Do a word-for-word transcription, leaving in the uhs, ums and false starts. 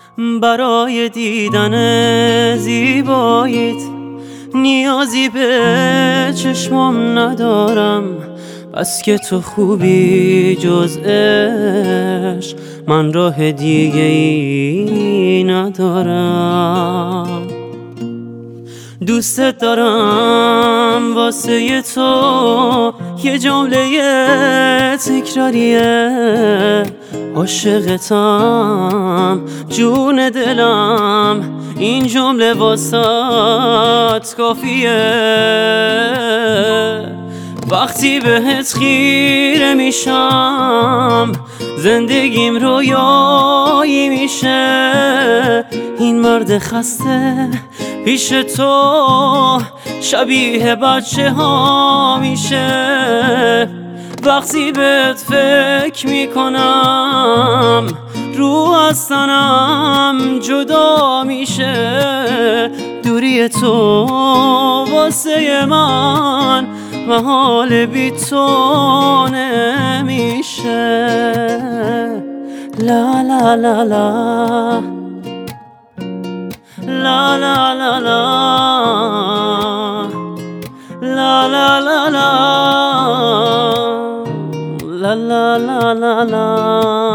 برای دیدن زیباییت نیازی به چشمام ندارم، بس که تو خوبی جز عشق من راه دیگه ای ندارم. دوست دارم واسه تو یه جمله تکراریه، عاشقتم جون دلم، این جمله واسات کافیه. وقتی بهت خیره میشم زندگیم رویایی میشه، این مرد خسته پیش تو شبیه بچه ها میشه. وقتی بهت فکر میکنم رو از تنم جدا میشه، دوری تو واسه من محال بی تو نمیشه. لا لا لا لا لا لا لا لا لا لا لا لا لا لا لا لا